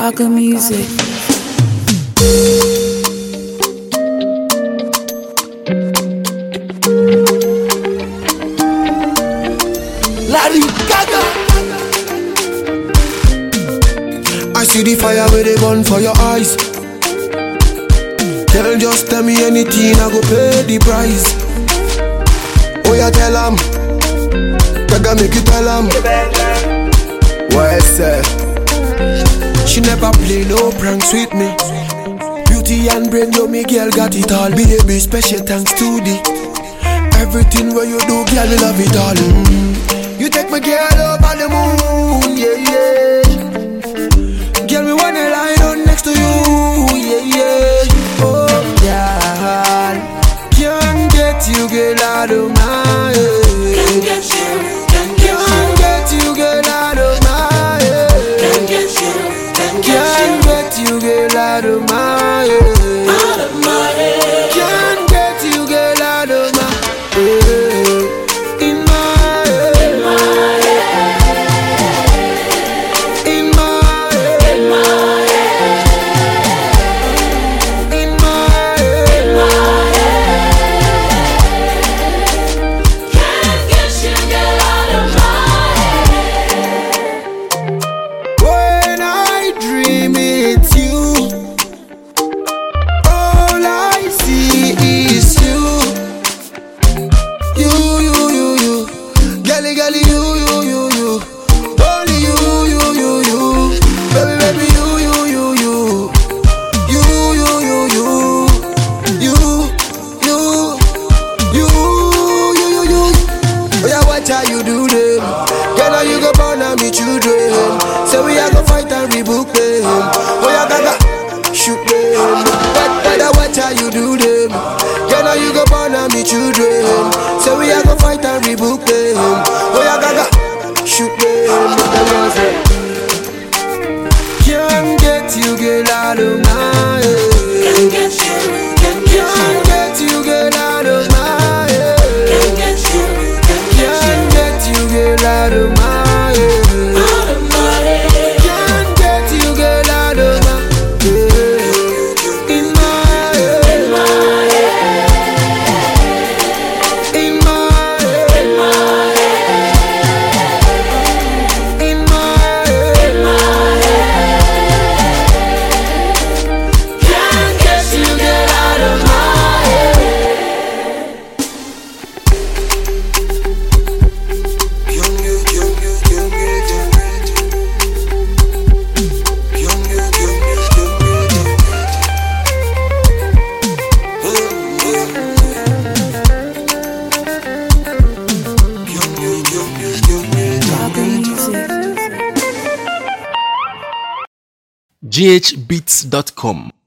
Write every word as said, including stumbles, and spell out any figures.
Gaga music. Lady Gaga. I see the fire where they burn for your eyes. Girl, just tell me anything, I go pay the price. Oh yeah, tell 'em. Gaga make you tell 'em. What I say? She never play no pranks with me. Beauty and brain, yo, me girl got it all. Baby, special thanks to the everything where you do, girl, we love it all. Mm. You take my girl over the moon, yeah, yeah. Girl, me wanna lie down next to you, yeah, yeah. Oh, yeah. Can't get you, girl, out of my head. Can't get you, can't get you. Can't get you, girl, out of my head. Can't get you, can't get Can't get you, girl, out of my head. you. Out of my head. Can't get you, girl, out of my head. In my head. In my head. In my head. In my head. In my head. Can't get you, get out of my head. When I dream it's you, all I see is you. You, you, you, you. Girlie, girlie, you, you, you, you. Only you, you, you, you. Baby, baby, you, you, you, you. You, you, you, you. You, you, you, you, you, you. Oh yeah, watch how you do them. Girl, now you go born and me children. So we are go fight and rebook them. Oh yeah, Gaga, shoot them. Better watch how you do them. Girl, now you go born and me children. So we are go fight and rebook them. Oh yeah, Gaga, shoot them. Can't get you, girl, out of my head. Can't get you, can't get Can't you. get you, girl, out of my head. Can't get you, can't get Can't get you, girl, out of my head. you. Out of my head. Can't get you, girl, out of my head. In my head. In my head. In my head. In my head. In my head. In my head. Can't get you, get out of my head. Young you, young you, young you, young you. Young you, young you, young you, young you. Young you, young you, young you. Gaga music. g h beats dot com